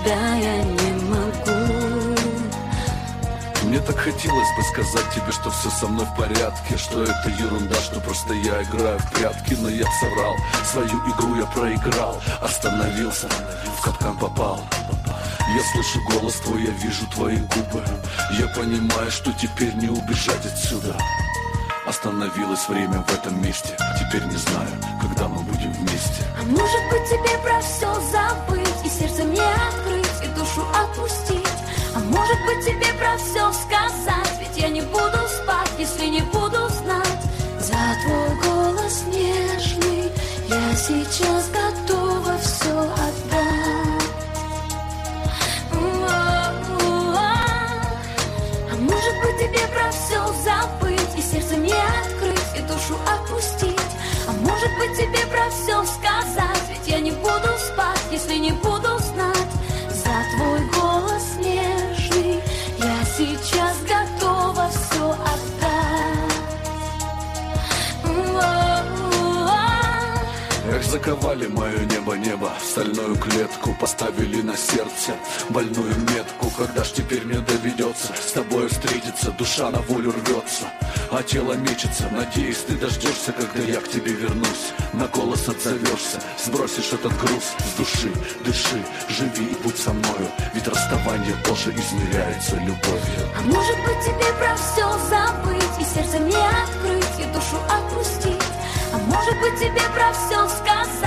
тебя я не могу. Мне так хотелось бы сказать тебе, что все со мной в порядке, что это ерунда, что просто я играю в прятки. Но я соврал, свою игру я проиграл, остановился, в капкан попал. Я слышу голос твой, я вижу твои губы. Я понимаю, что теперь не убежать отсюда. Остановилось время в этом месте. Теперь не знаю, когда мы будем вместе. А может быть тебе про все забыть, и сердце мне открыть, и душу отпустить. А может быть тебе про все сказать, ведь я не буду спать, если не буду знать. За твой голос нежный я сейчас готова все отдать. А может быть тебе про все забыть, и сердце мне открыть, и душу отпустить. А может быть тебе про все сказать, ведь я не буду спать, если не буду знать. За твой голос нежный я сейчас готова все отдать. Эх, заковали мое небо в стальную клетку, поставили на сердце больную метку. Когда ж теперь мне доведется с тобой встретиться? Душа на волю рвется, а тело мечется. Надеюсь, ты дождешься, когда я к тебе вернусь. На голос отзовешься, сбросишь этот груз с души. Дыши, живи и будь со мною, ведь расставание тоже измеряется любовью. А может быть тебе про все забыть, и сердце мне открыть, и душу отпустить. А может быть тебе про все сказать,